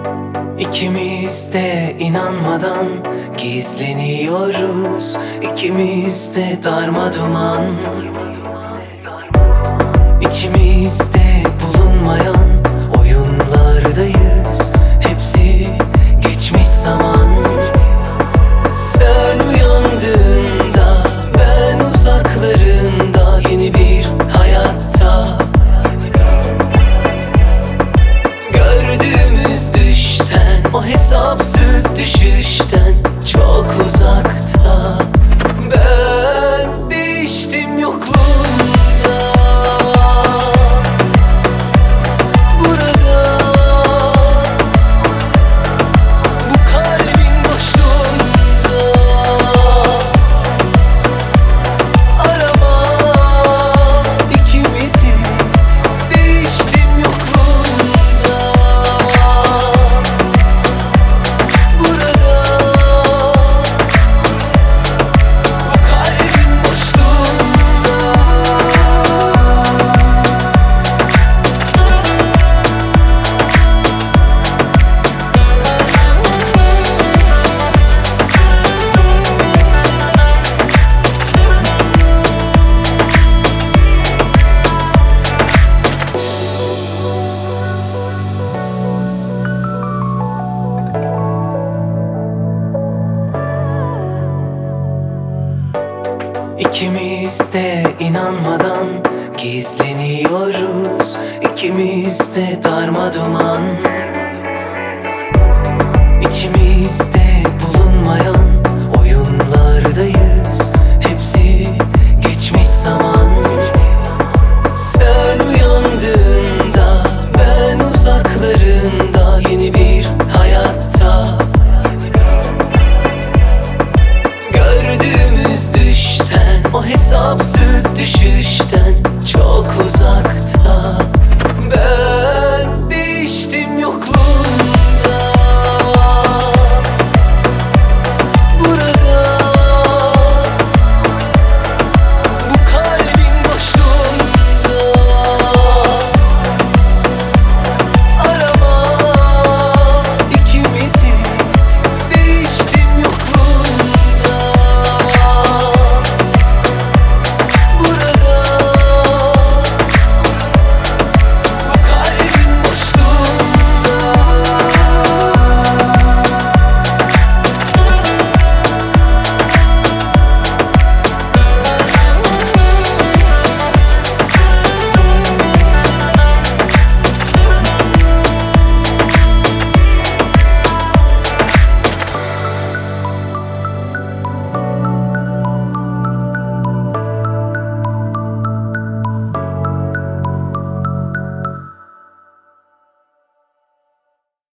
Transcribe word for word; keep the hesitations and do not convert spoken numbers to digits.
İkimiz de inanmadan gizleniyoruz, İkimiz de darmaduman. İçimizde bulunmayan oyunlardayız, hepsi geçmiş zaman. Sen uyandığında ben uzaklarında, yeni bir hayatta. Gördüğümüz düşten, o hesapsız düşüşten çok uzakta. Ben değiştim yokluğunda. Burada, bu kalbin boşluğunda. Arama ikimizi, değiştim yokluğunda. Burada, bu kalbin boşluğunda. İkimiz de inanmadan gizleniyoruz, İkimiz de darmaduman. İçimizde bulunmayan oyunlardayız, hepsi geçmiş zaman. Sen uyandığında ben uzaklarında, yeni bir hayatta. Gördüğümüz düşten, o hesapsız düşüşten çok uzakta. Ben değiştim yokluğunda.